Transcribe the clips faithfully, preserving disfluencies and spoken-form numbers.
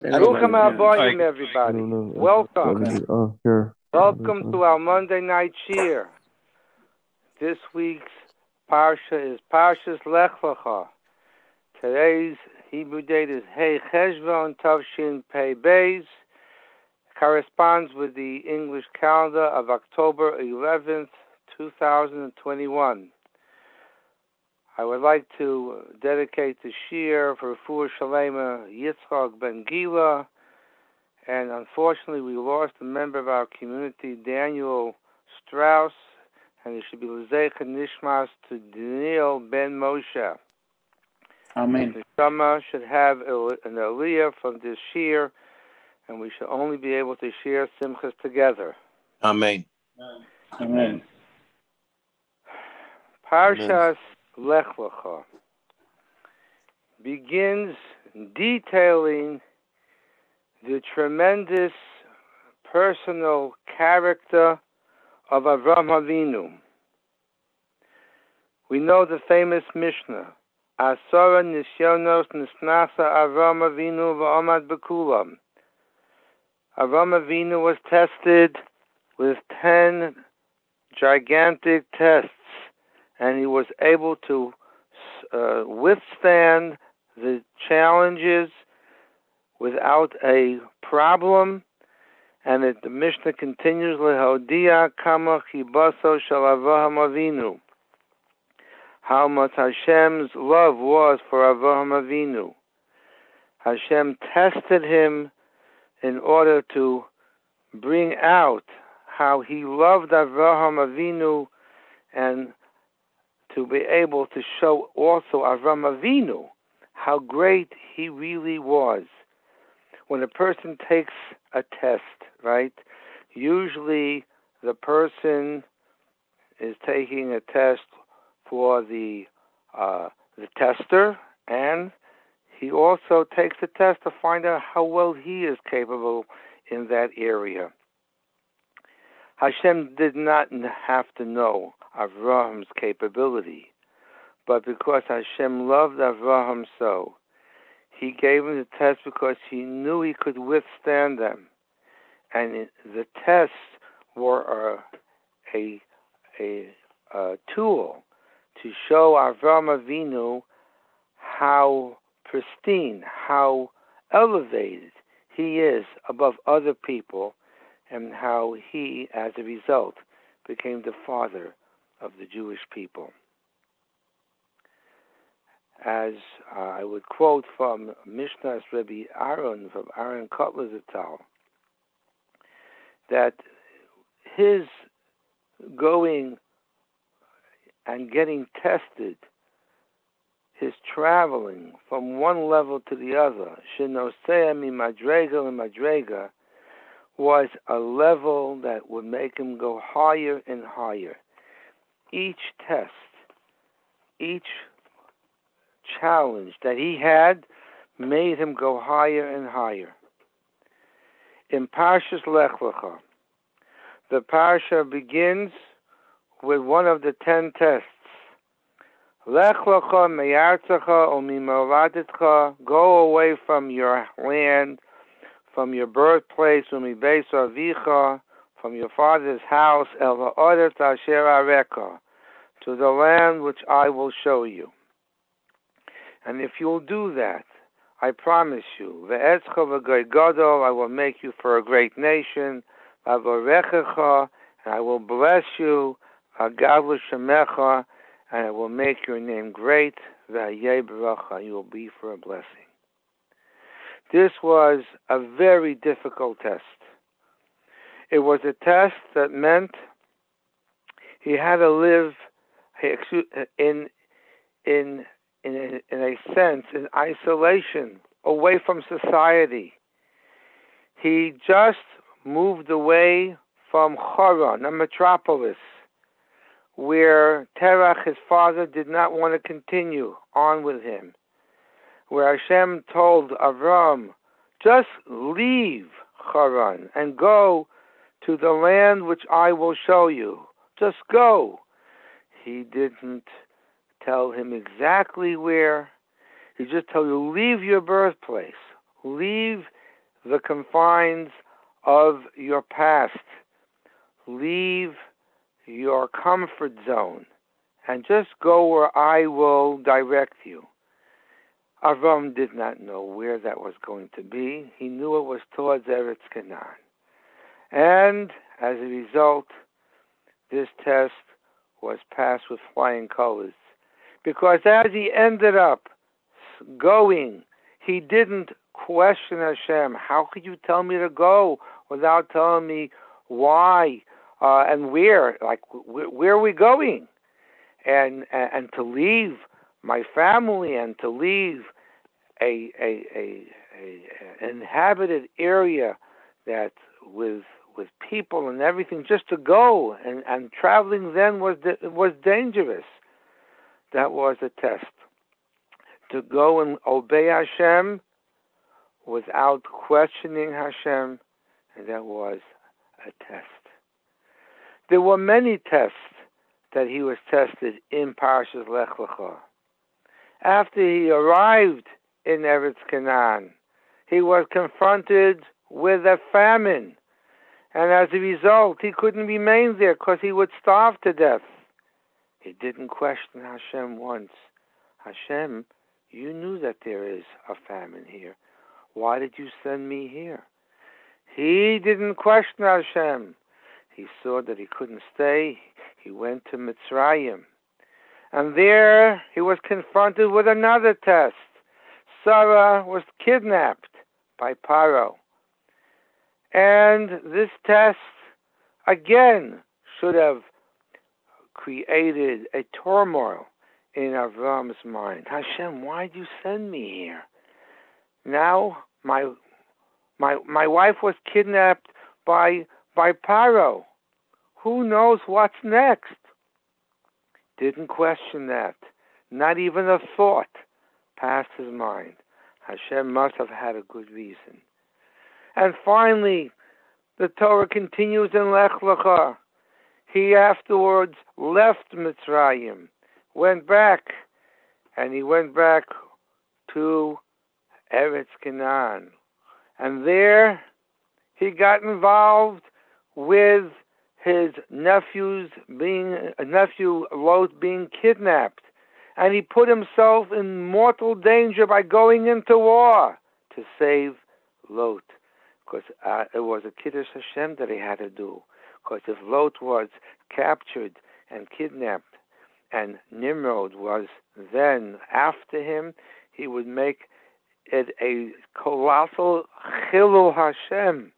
Bruchim Hi. Haboyim, everybody. Welcome. Oh, here. Welcome to our Monday night cheer. This week's Parsha is Parshas Lech Lecha. Today's Hebrew date is Hey Cheshvan Tavshin Pei Beis. Corresponds with the English calendar of October eleventh, two thousand twenty-one. I would like to dedicate the shir for Refuah Shalema Yitzchak Ben Gila. And unfortunately, we lost a member of our community, Daniel Strauss, and it should be L'zecha Nishmas to Daniel Ben Moshe. Amen. The Shama should have an aliyah from this shir, and we should only be able to share simchas together. Amen. Amen. Parshas Lech Lecha begins detailing the tremendous personal character of Avraham Avinu. We know the famous Mishnah, Asara Nisyonos Nisnasa Avraham Avinu v'Amad B'Kulam. Avraham Avinu was tested with ten gigantic tests, and he was able to uh, withstand the challenges without a problem. And it, the Mishnah continues, Lehodia kama chibaso shel Avraham Avinu, how much Hashem's love was for Avraham Avinu. Hashem tested him in order to bring out how he loved Avraham Avinu, and to be able to show also Avraham Avinu how great he really was. When a person takes a test, right, usually the person is taking a test for the uh, the tester, and he also takes a test to find out how well he is capable in that area. Hashem did not have to know Avraham's capability, but because Hashem loved Avraham so, he gave him the test because he knew he could withstand them. And the tests were a, a, a, a tool to show Avraham Avinu how pristine, how elevated he is above other people, and how he, as a result, became the father of the Jewish people. As uh, I would quote from Mishnah's Rebbe Aaron, from Aaron Kotler Zatal, that his going and getting tested, his traveling from one level to the other, Shenosea mi madrega lemadrega, was a level that would make him go higher and higher. Each test, each challenge that he had made him go higher and higher. In Parshas Lech Lecha, the Parsha begins with one of the ten tests. Lech Lecha meyartzecha umimoladecha, go away from your land, from your birthplace, umibeis avicha, from your father's house, el ha'oretz asher areka, to the land which I will show you. And if you'll do that, I promise you, ve'etzcha v'goy gadol, I will make you for a great nation, v'avorechecha, and I will bless you, v'agavlu shemecha, and I will make your name great, v'hayeh b'racha, you will be for a blessing. This was a very difficult test. It was a test that meant he had to live in in in a, in a sense in isolation, away from society. He just moved away from Haran, a metropolis, where Terach, his father, did not want to continue on with him, where Hashem told Avram, just leave Haran and go to the land which I will show you. Just go. He didn't tell him exactly where. He just told you, leave your birthplace. Leave the confines of your past. Leave your comfort zone and just go where I will direct you. Avram did not know where that was going to be. He knew it was towards Eretz Canaan. And as a result, this test was passed with flying colors. Because as he ended up going, he didn't question Hashem. How could you tell me to go without telling me why uh, and where? Like, wh- where are we going? And, and and to leave my family and to leave a a, a, a an inhabited area that with with people and everything, just to go and, and traveling then was was dangerous. That was a test. To go and obey Hashem without questioning Hashem, and that was a test. There were many tests that he was tested in Parshas Lech Lecha. After he arrived in Eretz Canaan, he was confronted with a famine, and as a result, he couldn't remain there because he would starve to death. He didn't question Hashem once. Hashem, you knew that there is a famine here. Why did you send me here? He didn't question Hashem. He saw that he couldn't stay. He went to Mitzrayim. And there he was confronted with another test. Sarah was kidnapped by Paro. And this test, again, should have created a turmoil in Avram's mind. Hashem, why did you send me here? Now my my my wife was kidnapped by by Paro. Who knows what's next? Didn't question that. Not even a thought passed his mind. Hashem must have had a good reason. And finally, the Torah continues in Lech Lecha. He afterwards left Mitzrayim, went back, and he went back to Eretz Canaan. And there he got involved with his nephew's being, a nephew Lot being kidnapped. And he put himself in mortal danger by going into war to save Lot. Because uh, it was a Kiddush Hashem that he had to do. Because if Lot was captured and kidnapped and Nimrod was then after him, he would make it a colossal Chilul Hashem.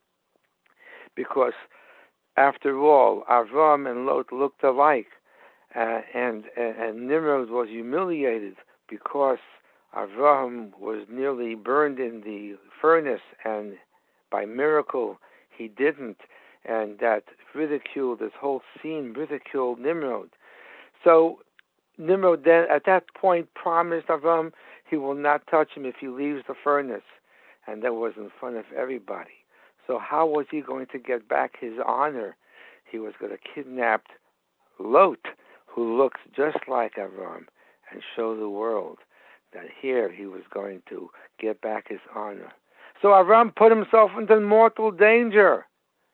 Because after all, Avram and Lot looked alike. Uh, and, and, and Nimrod was humiliated because Avram was nearly burned in the furnace, and by miracle he didn't. And that ridiculed, this whole scene ridiculed Nimrod. So Nimrod then at that point promised Avram he will not touch him if he leaves the furnace. And that was in front of everybody. So how was he going to get back his honor? He was going to kidnap Lot, who looks just like Avram, and show the world that here he was going to get back his honor. So Avram put himself into mortal danger.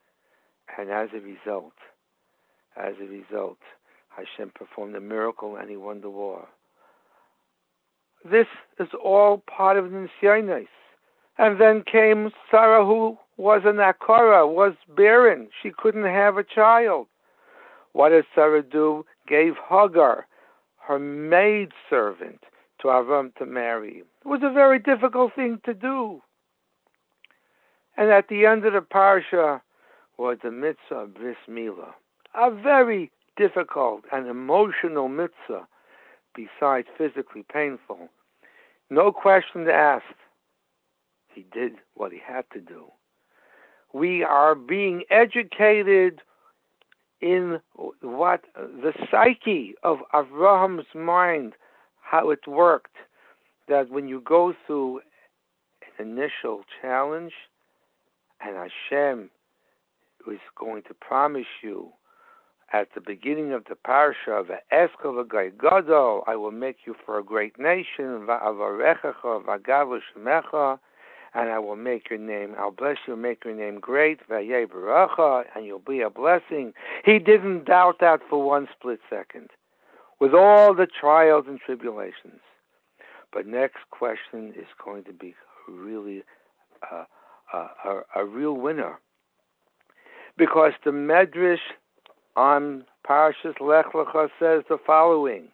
And as a result, as a result, Hashem performed a miracle and he won the war. This is all part of the Nisyonos. And then came Sarah, who was an Akara, was barren. She couldn't have a child. What did Sarah do? Gave Hagar, her maidservant, to Avram to marry. It was a very difficult thing to do. And at the end of the parsha was the mitzvah of Bris Milah, a very difficult and emotional mitzvah, besides physically painful. No questions asked. He did what he had to do. We are being educated in what the psyche of Avraham's mind, how it worked, that when you go through an initial challenge, and Hashem is going to promise you at the beginning of the parasha, "V'eska v'gai gadol," I will make you for a great nation, "Va'avarechecha v'agav l'shemecha," and I will make your name, I'll bless you and make your name great, vayeh baracha, and you'll be a blessing. He didn't doubt that for one split second, with all the trials and tribulations. But next question is going to be really uh, uh, a, a real winner, because the Medrash on Parashas Lech Lecha says the following.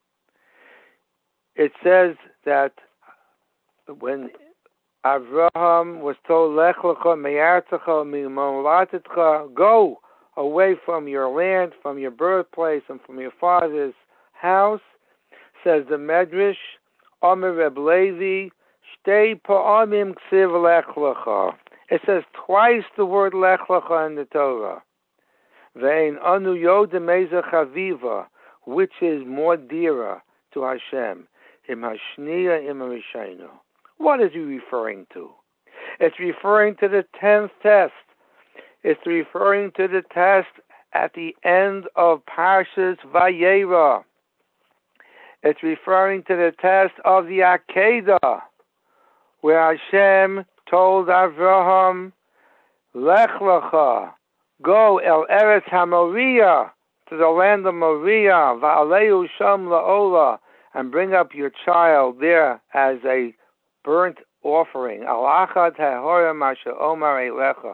It says that when Avraham was told, Lech Lecha me'artzecha mi'molatetcha, go away from your land, from your birthplace, and from your father's house, says the Medrash, Omer Reb Levi, Shtei pa'amim ksiv Lech Lecha. It says twice the word Lech Lecha in the Torah. Ve'ein anu yodem eza chaviva, which is more dearer to Hashem, im hashniya im harishayno. What is he referring to? It's referring to the tenth test. It's referring to the test at the end of Parshas Vayera. It's referring to the test of the Akedah, where Hashem told Avraham, Lech Lecha, go el Eretz HaMoriah, to the land of Moriah, va'alehu sham la'ola, and bring up your child there as a burnt offering. Al achad ha'hora masha omar elecha.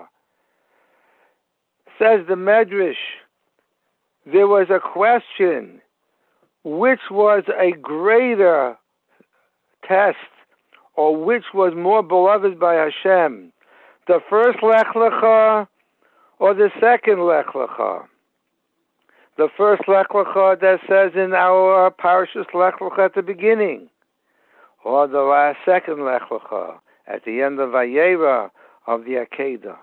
Says the Medrash, there was a question, which was a greater test, or which was more beloved by Hashem, the first Lech Lecha or the second Lech Lecha? The first Lech Lecha that says in our Parashas Lech Lecha at the beginning, or the last second Lech Lecha at the end of Vayera of the Akedah.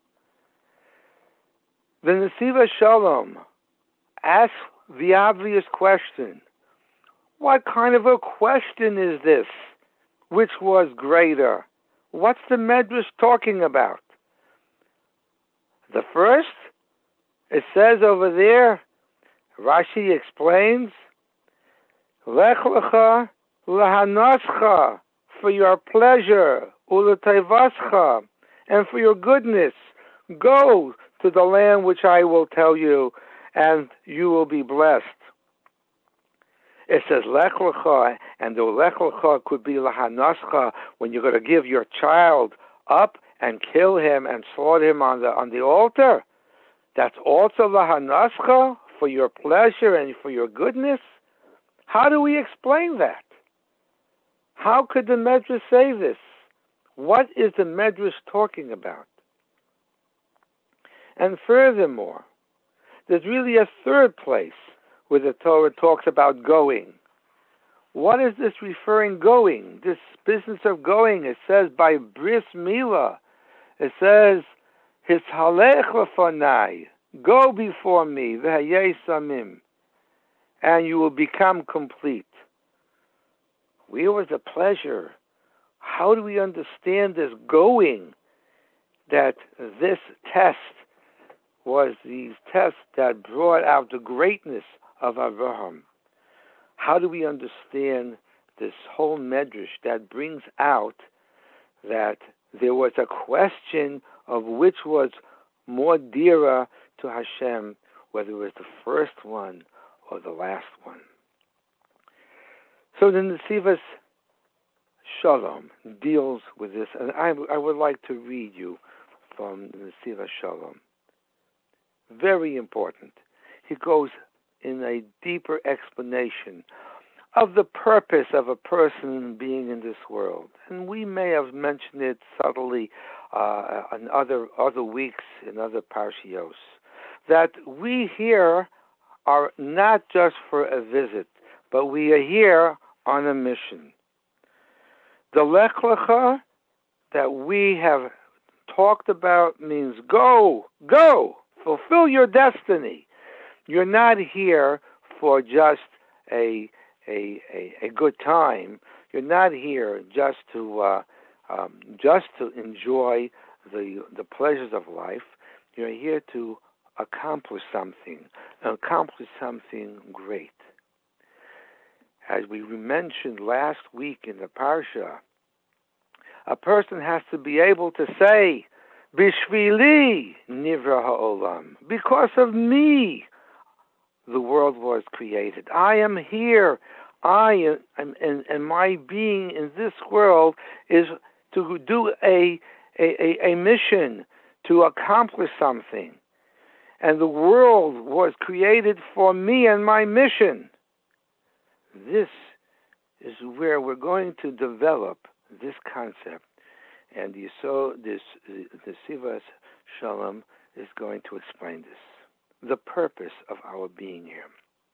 The Nesiva Shalom asks the obvious question, what kind of a question is this? Which was greater? What's the Medrash talking about? The first, it says over there, Rashi explains, Lech Lecha lahanascha, for your pleasure, uletayvascha, and for your goodness. Go to the land which I will tell you, and you will be blessed. It says Lech Lecha, and the Lech Lecha could be lahanascha, when you're going to give your child up and kill him and slaughter him on the on the altar. That's also lahanascha, for your pleasure and for your goodness. How do we explain that? How could the Medrash say this? What is the Medrash talking about? And furthermore, there's really a third place where the Torah talks about going. What is this referring going? This business of going, it says by bris milah. It says, Hishalech lefanai, go before me, v'hayei samim, and you will become complete. Where was the pleasure? How do we understand this going? That this test was these tests that brought out the greatness of Avraham. How do we understand this whole medrash that brings out that there was a question of which was more dearer to Hashem, whether it was the first one or the last one? So the Nesivas Shalom deals with this, and I, I would like to read you from the Nesivas Shalom. Very important. He goes in a deeper explanation of the purpose of a person being in this world. And we may have mentioned it subtly uh, in other other weeks, in other parshios, that we here are not just for a visit, but we are here on a mission. The Lech Lecha that we have talked about means go, go, fulfill your destiny. You're not here for just a a a, a good time. You're not here just to uh, um, just to enjoy the the pleasures of life. You're here to accomplish something, accomplish something great. As we mentioned last week in the Parsha, A person has to be able to say, Bishvili nivra ha'olam. Because of me, the world was created. I am here. I am, and, and my being in this world is to do a, a, a mission, to accomplish something. And the world was created for me and my mission. This is where we're going to develop this concept. And you saw this, the Sivas Shalom is going to explain this, the purpose of our being here.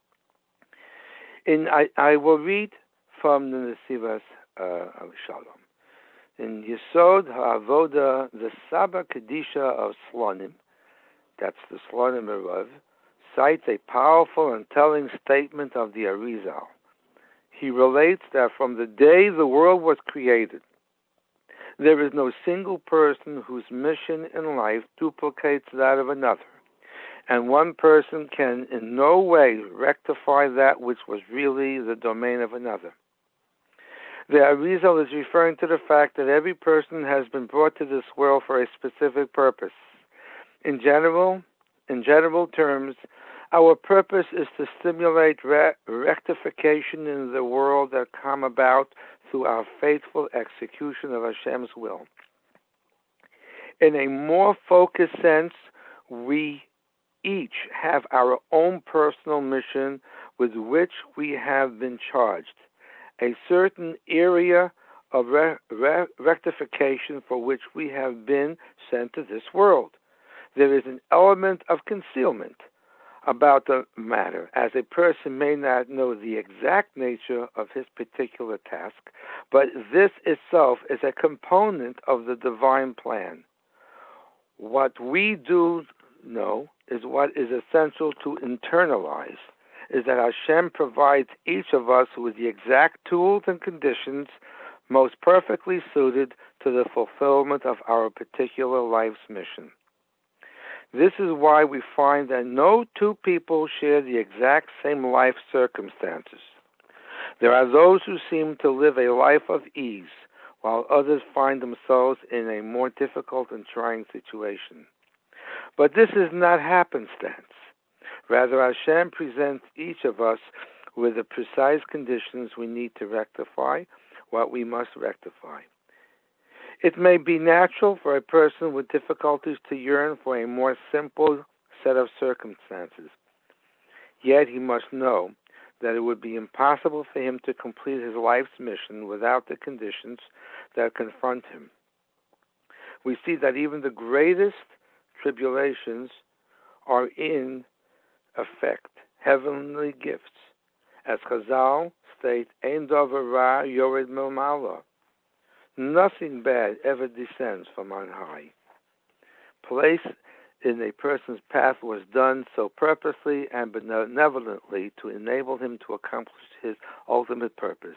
And I, I will read from the Sivas uh, Shalom. In Yesod HaAvoda, the Saba Kedisha of Slonim, that's the Slonim Erav, cites a powerful and telling statement of the Arizal. He relates that from the day the world was created, there is no single person whose mission in life duplicates that of another, and one person can in no way rectify that which was really the domain of another. The Arizal is referring to the fact that every person has been brought to this world for a specific purpose. In general, in general terms, our purpose is to stimulate re- rectification in the world that come about through our faithful execution of Hashem's will. In a more focused sense, we each have our own personal mission with which we have been charged, a certain area of re- re- rectification for which we have been sent to this world. There is an element of concealment about the matter, as a person may not know the exact nature of his particular task, but this itself is a component of the divine plan. What we do know is what is essential to internalize, is that Hashem provides each of us with the exact tools and conditions most perfectly suited to the fulfillment of our particular life's mission. This is why we find that no two people share the exact same life circumstances. There are those who seem to live a life of ease, while others find themselves in a more difficult and trying situation. But this is not happenstance. Rather, Hashem presents each of us with the precise conditions we need to rectify what we must rectify. It may be natural for a person with difficulties to yearn for a more simple set of circumstances. Yet he must know that it would be impossible for him to complete his life's mission without the conditions that confront him. We see that even the greatest tribulations are in effect heavenly gifts. As Chazal state, Ein davar ra yored milmala. Nothing bad ever descends from on high. Place in a person's path was done so purposely and benevolently to enable him to accomplish his ultimate purpose.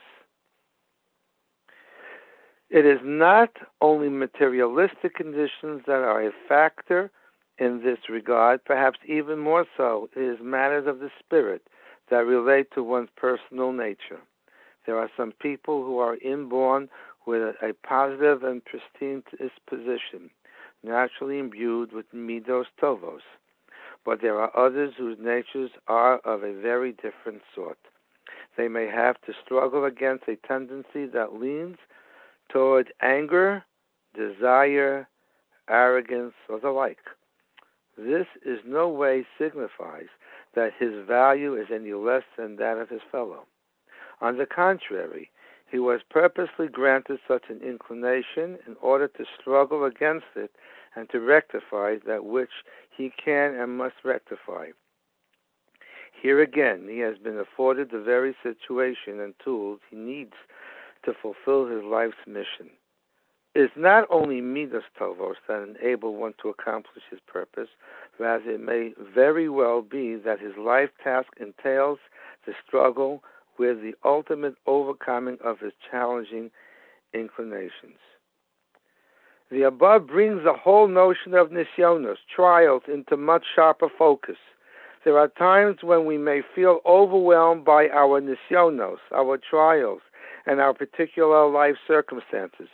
It is not only materialistic conditions that are a factor in this regard, perhaps even more so, it is matters of the spirit that relate to one's personal nature. There are some people who are inborn with a positive and pristine disposition, naturally imbued with midos tovos, but there are others whose natures are of a very different sort. They may have to struggle against a tendency that leans toward anger, desire, arrogance, or the like. This in no way signifies that his value is any less than that of his fellow. On the contrary, he was purposely granted such an inclination in order to struggle against it and to rectify that which he can and must rectify. Here again, he has been afforded the very situation and tools he needs to fulfill his life's mission. It is not only midas tovos that enable one to accomplish his purpose, rather it may very well be that his life task entails the struggle with the ultimate overcoming of his challenging inclinations. The above brings the whole notion of nisyonos, trials, into much sharper focus. There are times when we may feel overwhelmed by our nisyonos, our trials, and our particular life circumstances,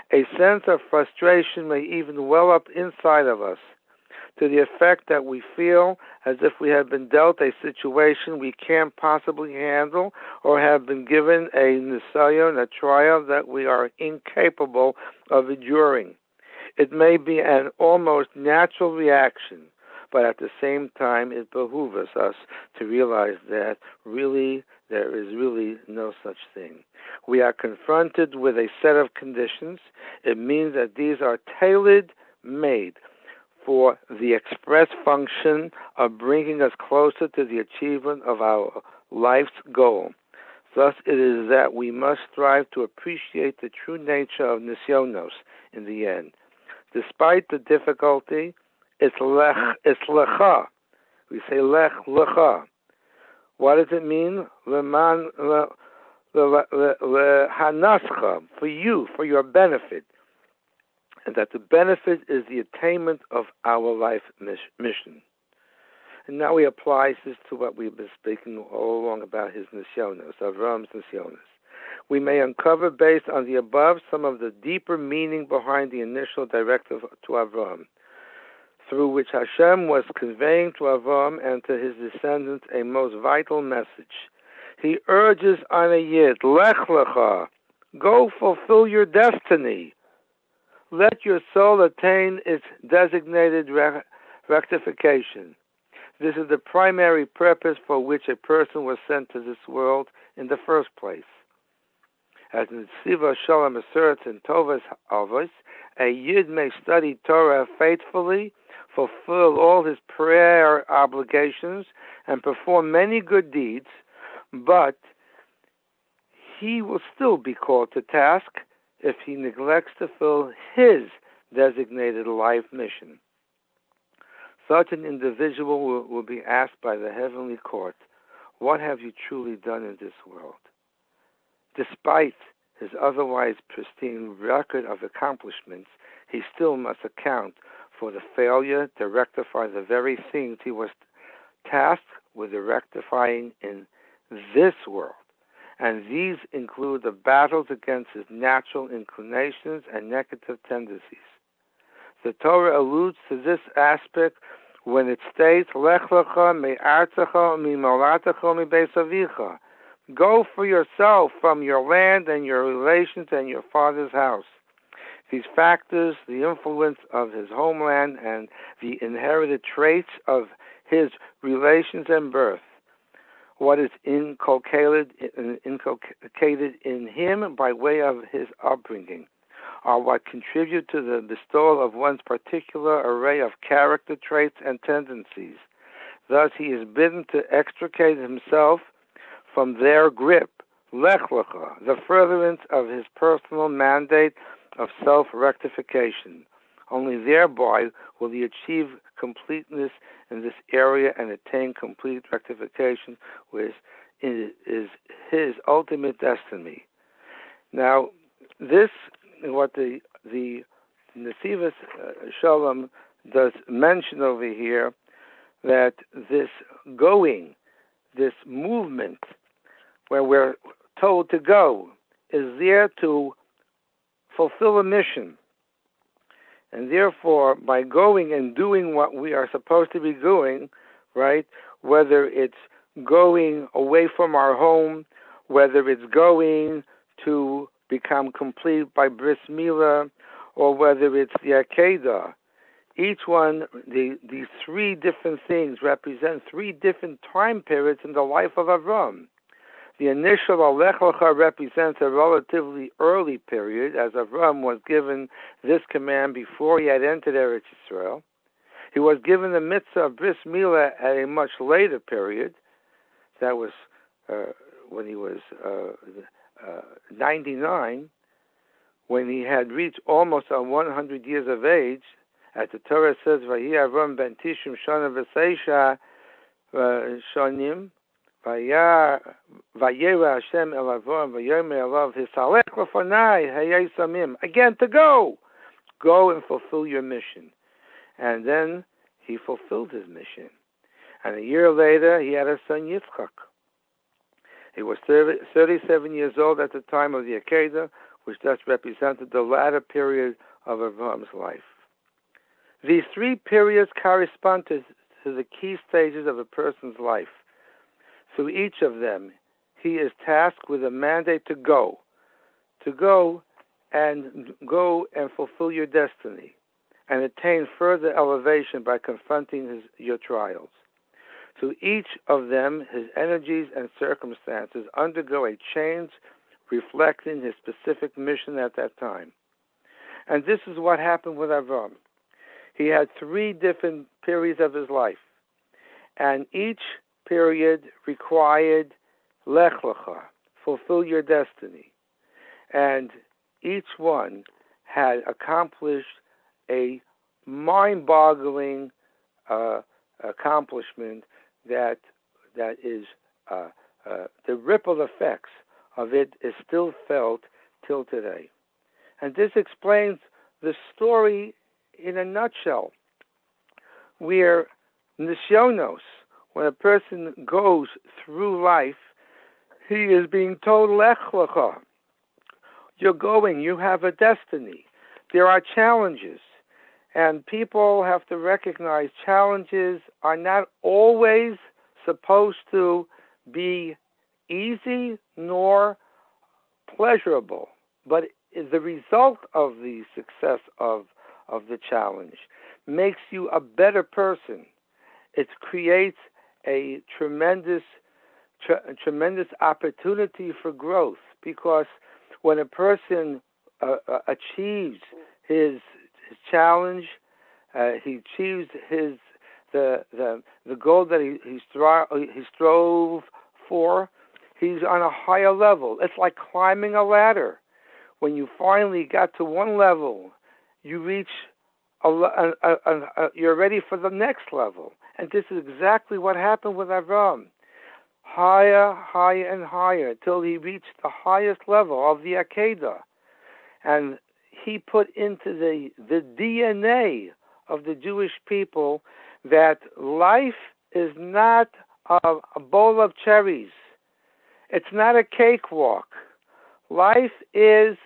A sense of frustration may even well up inside of us, to the effect that we feel as if we have been dealt a situation we can't possibly handle, or have been given a nisayon, a trial that we are incapable of enduring. It may be an almost natural reaction, but at the same time it behooves us to realize that really there is really no such thing. We are confronted with a set of conditions. It means that these are tailor-made for the express function of bringing us closer to the achievement of our life's goal. Thus, it is that we must strive to appreciate the true nature of nisyonos in the end. Despite the difficulty, it's lech, it's lecha. We say lech lecha. What does it mean? Leman lehanascha, for you, for your benefit. And that the benefit is the attainment of our life mission. And now he applies this to what we've been speaking all along about his nisyonos, Avram's nisyonos. We may uncover, based on the above, some of the deeper meaning behind the initial directive to Avram, through which Hashem was conveying to Avram and to his descendants a most vital message. He urges on a yid, Lech lecha, go fulfill your destiny. Let your soul attain its designated re- rectification. This is the primary purpose for which a person was sent to this world in the first place. As Netziva Shalom asserts in Tovas Avos, a Yid may study Torah faithfully, fulfill all his prayer obligations, and perform many good deeds, but he will still be called to task if he neglects to fulfill his designated life mission. Such an individual will, will be asked by the heavenly court, what have you truly done in this world? Despite his otherwise pristine record of accomplishments, he still must account for the failure to rectify the very things he was tasked with rectifying in this world. And these include the battles against his natural inclinations and negative tendencies. The Torah alludes to this aspect when it states, Lech lecha me'artzecha mi'molatecha mi'beis avicha. Go for yourself from your land and your relations and your father's house. These factors, the influence of his homeland and the inherited traits of his relations and birth, what is inculcated, inculcated in him by way of his upbringing, are what contribute to the bestowal of one's particular array of character traits and tendencies. Thus, he is bidden to extricate himself from their grip, lech lecha, the furtherance of his personal mandate of self-rectification. Only thereby will he achieve completeness in this area and attain complete rectification, which is his ultimate destiny. Now, this is what the the Nesivas uh, Shalom does mention over here, that this going, this movement, where we're told to go, is there to fulfill a mission. And therefore, by going and doing what we are supposed to be doing, right, whether it's going away from our home, whether it's going to become complete by bris milah, or whether it's the Akedah, each one, the, these three different things represent three different time periods in the life of Avram. The initial Lech lecha represents a relatively early period, as Avram was given this command before he had entered Eretz Yisrael. He was given the mitzvah of bris milah at a much later period. That was uh, when he was uh, uh, ninety-nine, when he had reached almost on one hundred years of age. As the Torah says, "Vayi Avram ben Tishim shana v'seisha shonim." Vayera Hashem el Avram vayomer elav hisalech lefanai hayei samim. Again, to go, go and fulfill your mission. And then he fulfilled his mission. And a year later, he had a son Yitzchak. He was thirty-seven years old at the time of the Akedah, which thus represented the latter period of Avram's life. These three periods correspond to, to the key stages of a person's life. Through each of them, he is tasked with a mandate to go, to go and go and fulfill your destiny, and attain further elevation by confronting his, your trials. Through each of them, his energies and circumstances undergo a change reflecting his specific mission at that time. And this is what happened with Avram. He had three different periods of his life, and each period required Lech Lecha, fulfill your destiny. And each one had accomplished a mind-boggling uh, accomplishment that that is uh, uh, the ripple effects of it is still felt till today. And this explains the story in a nutshell, where Nisyonos, when a person goes through life, he is being told, Lech Lecha. You're going, you have a destiny. There are challenges, and people have to recognize challenges are not always supposed to be easy nor pleasurable, but the result of the success of, of the challenge makes you a better person. It creates a tremendous, tre- tremendous opportunity for growth, because when a person uh, uh, achieves his, his challenge, uh, he achieves his the the the goal that he he, stro- he strove for, he's on a higher level. It's like climbing a ladder. When you finally got to one level, you reach a, a, a, a, a you're ready for the next level. And this is exactly what happened with Avram. Higher, higher, and higher, till he reached the highest level of the Akedah. And he put into the, the D N A of the Jewish people that life is not a, a bowl of cherries. It's not a cakewalk. Life is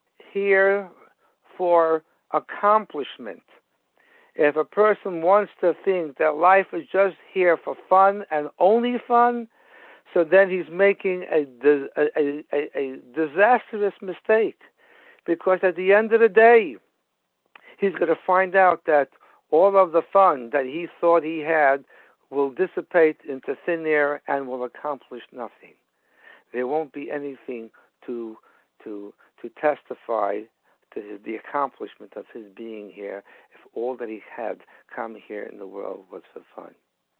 here for accomplishment. If a person wants to think that life is just here for fun and only fun, so then he's making a, a, a, a disastrous mistake. Because at the end of the day, he's going to find out that all of the fun that he thought he had will dissipate into thin air and will accomplish nothing. There won't be anything to to to testify to his, the accomplishment of his being here if all that he had come here in the world was for fun.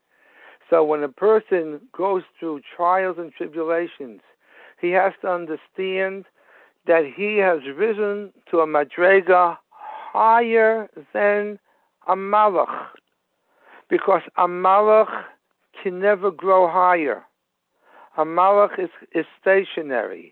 So when a person goes through trials and tribulations, he has to understand that he has risen to a madrega higher than a malach, because a malach can never grow higher. A malach is, is stationary.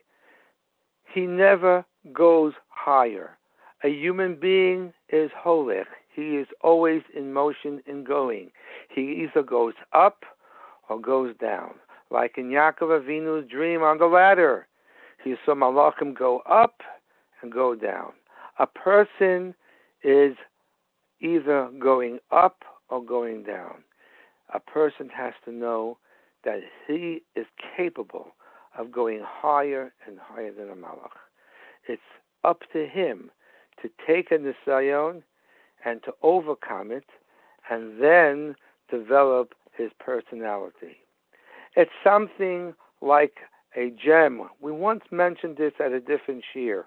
He never goes higher. A human being is holech. He is always in motion and going. He either goes up or goes down. Like in Yaakov Avinu's dream on the ladder, he saw malachim go up and go down. A person is either going up or going down. A person has to know that he is capable of going higher and higher than a malach. It's up to him to take a nisayon and to overcome it, and then develop his personality. It's something like a gem. We once mentioned this at a different shiur.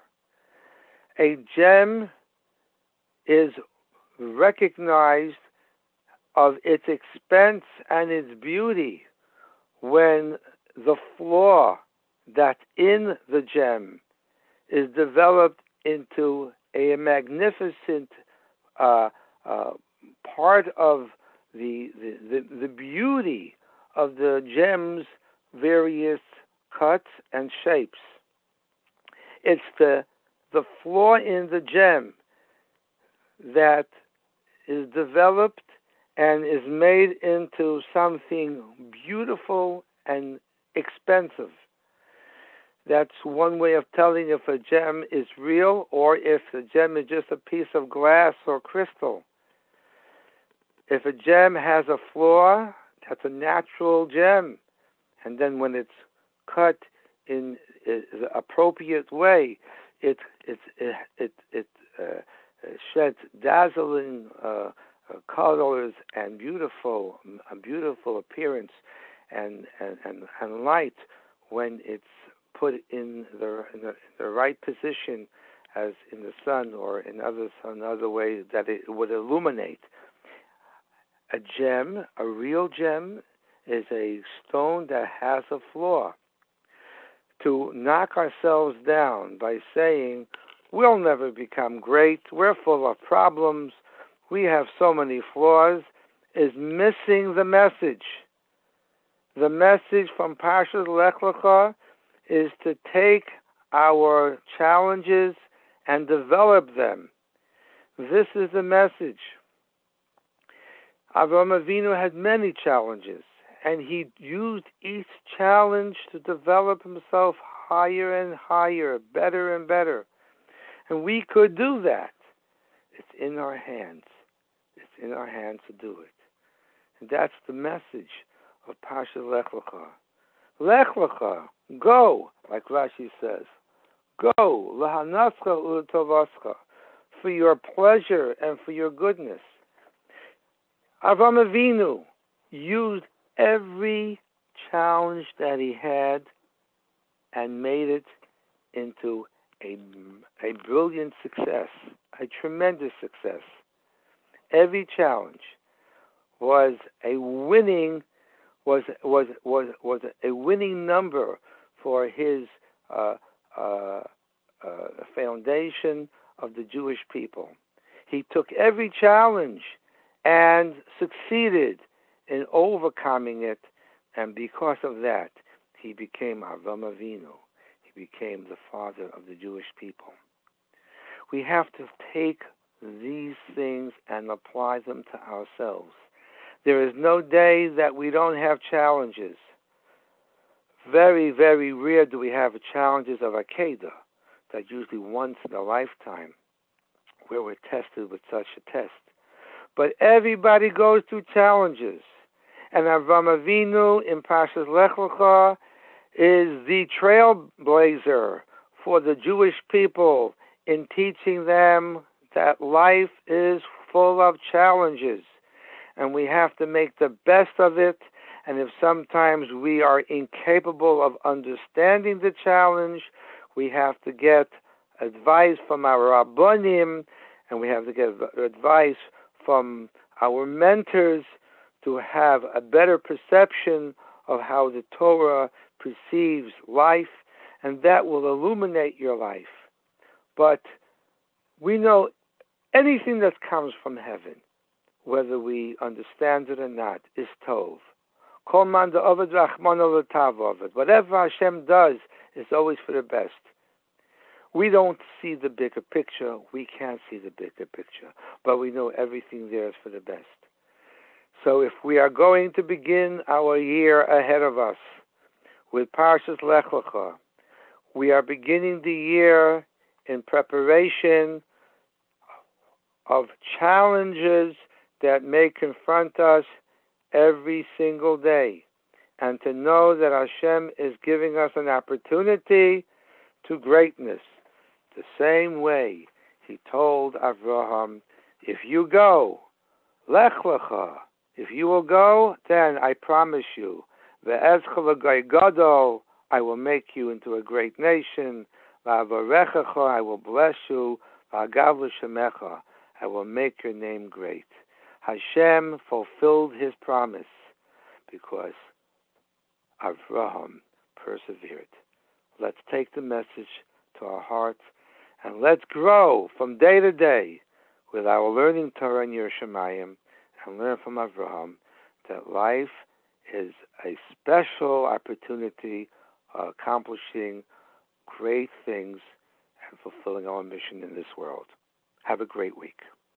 A gem is recognized of its expense and its beauty when the flaw that's in the gem is developed into a magnificent uh, uh, part of the, the, the, the beauty of the gem's various cuts and shapes. It's the, the flaw in the gem that is developed and is made into something beautiful and expensive. That's one way of telling if a gem is real or if the gem is just a piece of glass or crystal. If a gem has a flaw, that's a natural gem. And then when it's cut in the appropriate way, it it it it, it uh, sheds dazzling uh, colors and beautiful a beautiful appearance and, and, and, and light when it's put in the, in the in the right position, as in the sun or in other another way that it would illuminate. A gem, a real gem, is a stone that has a flaw. To knock ourselves down by saying, we'll never become great, we're full of problems, we have so many flaws, is missing the message. The message from Parshas Lech Lecha is to take our challenges and develop them. This is the message. Avraham Avinu had many challenges, and he used each challenge to develop himself higher and higher, better and better. And we could do that. It's in our hands. It's in our hands to do it. And that's the message of Parshas Lech Lecha. Lech Lecha, go, like Rashi says. Go, lahanascha u'tovascha, for your pleasure and for your goodness. Avraham Avinu used every challenge that he had and made it into a, a brilliant success, a tremendous success. Every challenge was a winning was was was was a winning number for his uh, uh, uh, foundation of the Jewish people. He took every challenge and succeeded in overcoming it, and because of that, he became Avraham Avinu. He became the father of the Jewish people. We have to take these things and apply them to ourselves. There is no day that we don't have challenges. Very, very rare do we have challenges of Akedah, that usually once in a lifetime, where we're tested with such a test. But everybody goes through challenges. And Avraham Avinu in Parshas Lech Lecha is the trailblazer for the Jewish people in teaching them that life is full of challenges. And we have to make the best of it. And if sometimes we are incapable of understanding the challenge, we have to get advice from our Rabbonim, and we have to get advice from our mentors to have a better perception of how the Torah perceives life, and that will illuminate your life. But we know anything that comes from heaven, whether we understand it or not, is Tov. Kol man da'ovad rachmana l'tav ovad. Whatever Hashem does is always for the best. We don't see the bigger picture. We can't see the bigger picture. But we know everything there is for the best. So if we are going to begin our year ahead of us with Parshas Lech Lecha, we are beginning the year in preparation of challenges that may confront us every single day. And to know that Hashem is giving us an opportunity to greatness. The same way he told Avraham, if you go, Lech Lecha, if you will go, then I promise you, Ve'ezcha l'gai gadol, I will make you into a great nation. Va'avarechecha, I will bless you. Va'agav l'shemecha, I will make your name great. Hashem fulfilled his promise because Avraham persevered. Let's take the message to our hearts and let's grow from day to day with our learning Torah and Yerushalayim and learn from Avraham that life is a special opportunity of accomplishing great things and fulfilling our mission in this world. Have a great week.